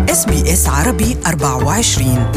SBS عربي 24.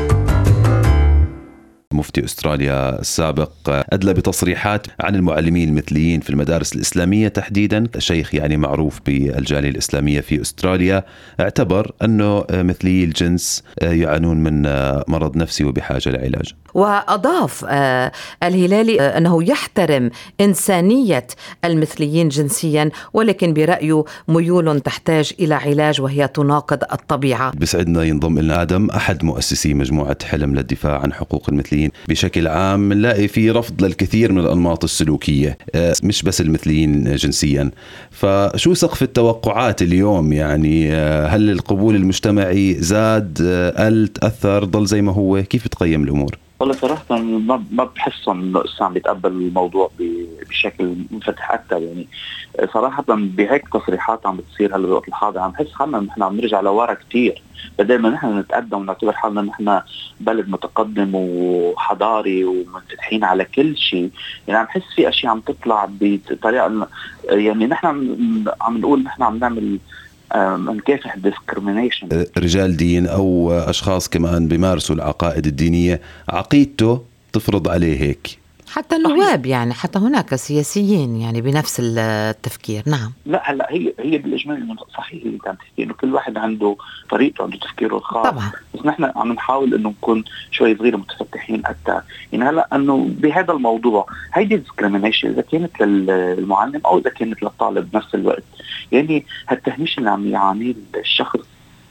مفتي أستراليا السابق أدلى بتصريحات عن المعلمين المثليين في المدارس الإسلامية تحديدا. شيخ يعني معروف بالجالية الإسلامية في أستراليا اعتبر أنه مثليي الجنس يعانون من مرض نفسي وبحاجة لعلاج. وأضاف الهلالي أنه يحترم إنسانية المثليين جنسيا، ولكن برأيه ميول تحتاج إلى علاج وهي تناقض الطبيعة. بسعدنا ينضم لنا آدم، أحد مؤسسي مجموعة حلم للدفاع عن حقوق المثليين. بشكل عام نلاقي في رفض للكثير من الأنماط السلوكية، مش بس المثليين جنسيا. فشو سقف التوقعات اليوم؟ يعني هل القبول المجتمعي زاد، قل، تأثر، ضل زي ما هو؟ كيف تقيم الأمور؟ والله صراحة ما بحسهم إنه عم بيتقبل الموضوع بشكل منفتح أكثر. يعني صراحة بهيك تصريحات عم بتصير هلا بالوقت الحاضر عم بحس حالنا نحن عم نرجع لورا كتير، بدل ما نحن نتقدم ونعتبر حالنا نحن بلد متقدم وحضاري ومنفتحين على كل شيء. يعني عم بحس في أشياء عم تطلع بطريقة، يعني نحن عم نقول نحن عم نعمل نكافح discrimination. رجال دين أو أشخاص كمان بيمارسوا العقائد الدينية عقيدته تفرض عليه هيك. حتى النواب يعني حتى هناك سياسيين يعني بنفس التفكير. نعم، لا هلا هي بالاجمال صحيح اللي كانت تحكي انه كل واحد عنده طريقته، عنده تفكيره الخاص طبعا. بس نحن عم نحاول انه نكون شوي صغيره متفتحين اكثر. يعني هلا انه بهذا الموضوع هيدي ديسكريميشن اذا كانت للمعلم او اذا كانت للطالب بنفس الوقت. يعني هالتهميش اللي عم يعانيه الشخص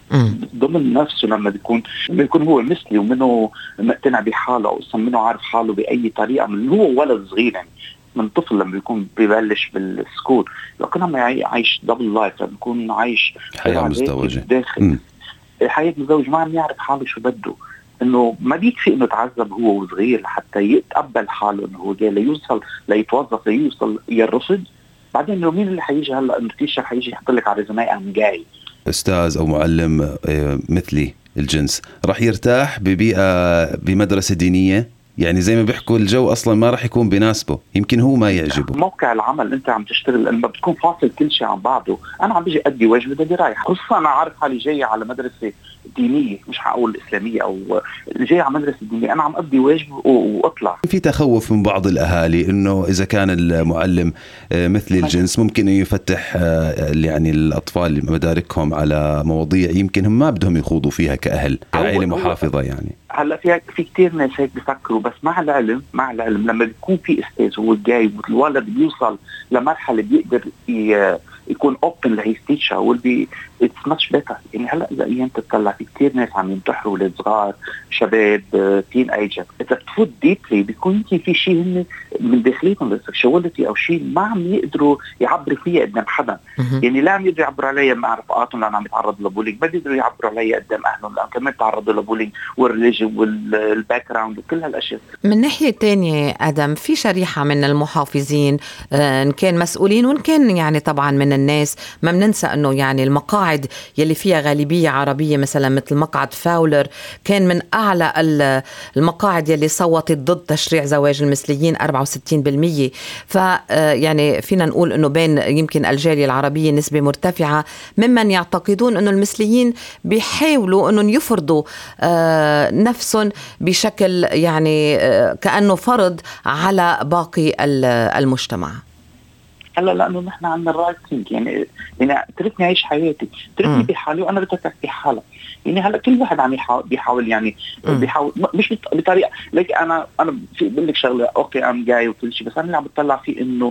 ضمن نفسه لما بيكون هو مثلي ومنه مقتنع بحاله او اصلا منه عارف حاله باي طريقه، من هو ولد صغير يعني من طفل لما بيكون بيبلش بالسكول، لو كان عم يعيش دبل لايف، لما يكون عايش حياه مزدوجه داخل حياه مزدوج، ما عم يعرف حاله شو بده، انه ما بيكفي انه تعذب هو وصغير لحتى يتقبل حاله انه هو جاي ليوصل ليتوظف ليوصل يرفض. بعدين انه مين اللي حيجي هلا انه تيشر حيجي يحط لك على ريزومي ام جاي أستاذ أو معلم مثلي الجنس راح يرتاح ببيئة بمدرسة دينية؟ يعني زي ما بيحكوا الجو أصلا ما راح يكون بناسبه، يمكن هو ما يعجبه. موقع العمل أنت عم تشتغل لما بتكون فاصل كل شيء عن بعضه. أنا عم بيجي أدي واجبي بدي رايح، خصوصا أنا عارف حالي جاي على مدرسة دينية، مش هقول إسلامية أو جاي على مدرسة دينية، أنا عم أدي واجبي وأطلع. في تخوف من بعض الأهالي إنه إذا كان المعلم مثلي الجنس ممكن يفتح يعني الأطفال مداركهم على مواضيع يمكن هم ما بدهم يخوضوا فيها كأهل، كعائلة محافظة. يعني هلا في كتير ناس هيك بيفكروا، بس مع العلم لما بيكون في استاذ هو جاي والولد بيوصل لمرحله بيقدر يكون اوبن لهي تيتشر والبي اتس ماتش بيتر. يعني هلا اذا ايام تطلع في كتير ناس عم ينتحروا، ولاد صغار، شباب، تين ايجر، اذا بتفوت ديبلي بيكون في شيء هن من داخليهم سكشواليتي او شيء ما عم يقدروا يعبروا فيها قدام حدا. يعني لا عم يقدروا يعبروا عليها مع رفقاتهم لانهم عم يتعرضوا لبولينج، ما بيقدروا يعبروا عليها قدام اهلهم لانهم كمان تعرضوا لبولينج والريليجن والباك جراوند وكل هالاشياء. من ناحيه تانية ادم، في شريحه من المحافظين ان كان مسؤولين وان كان يعني طبعا من الناس، ما بننسى انه يعني المقاعد يلي فيها غالبيه عربيه مثلا مثل مقعد فاولر كان من اعلى المقاعد يلي صوتت ضد تشريع زواج المثليين 64%. يعني فينا نقول انه بين يمكن الجاليه العربيه نسبه مرتفعه ممن يعتقدون انه المثليين بيحاولوا انه يفرضوا نفسهم بشكل يعني كأنه فرض على باقي المجتمع. هلا لانه نحن عندنا الرايتنج، يعني تركني اعيش حياتي، تركني بحالي وانا بدي اترك بحالك. يعني هلا كل واحد عم بيحاول يعني بيحاول مش بطريقه لك انا بقول لك شغله اوكي ام جاي وكل شيء، بس انا اللي عم بطلع فيه انه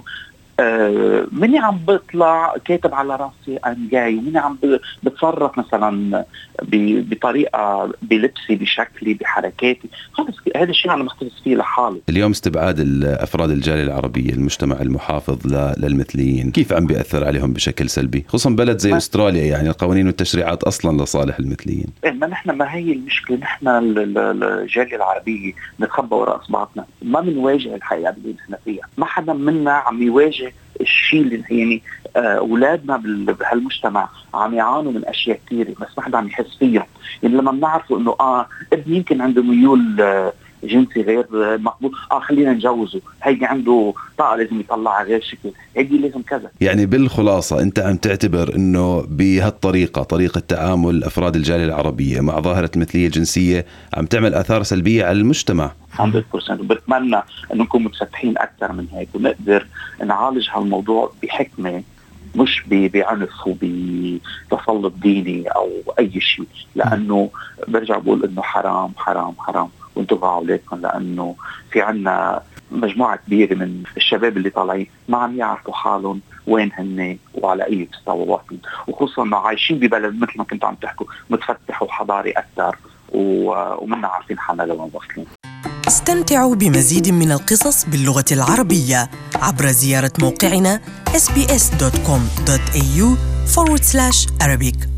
مني عم بطلع كاتب على راسي أنا جاي، ومني عم بتصرف مثلا بطريقة بلبسي بشكلي بحركاتي، خلص هذا الشيء أنا مختلف فيه لحالي. اليوم استبعاد الأفراد الجالية العربية المجتمع المحافظ للمثليين كيف عم بيأثر عليهم بشكل سلبي، خصوصا بلد زي أستراليا يعني القوانين والتشريعات أصلا لصالح المثليين؟ ما هي المشكلة، نحن الجالية العربية نتخبى وراء أصبعتنا، ما بنواجه الحقيقة اللي نحن فيها، ما حدا منا عم يواجه الشيء اللي يعني أولادنا بهالمجتمع عم يعانوا من أشياء كثيرة بس ما حدا عم يحس فيها. يعني لما بنعرفوا إنه ابني يمكن عنده ميول جنسي غير مقبول، خلينا نجوزه، هيدي عنده طاقة لازم يطلعها غير شكل، هيدي لازم كذا. يعني بالخلاصة أنت عم تعتبر أنه بهالطريقة، طريقة تعامل أفراد الجالية العربية مع ظاهرة المثلية الجنسية عم تعمل آثار سلبية على المجتمع 100%. وبتمنى أن نكون متفتحين أكثر من هيك ونقدر نعالج هالموضوع بحكمة، مش بعنف وبتسلط ديني أو أي شيء، لأنه برجع بقول أنه حرام حرام حرام، وانتبهوا عليكم، لأنه في عنا مجموعة كبيرة من الشباب اللي طالعين ما عم يعرفوا حالهم وين هن وعلى أي مستوى واصلين، وخصوصا أنه عايشين ببلد مثل ما كنتوا عم تحكوا متفتح وحضاري أكثر، ومنا عارفين حالنا لوين واصلين. استمتعوا بمزيد من القصص باللغة العربية عبر زيارة موقعنا sbs.com.au/Arabic.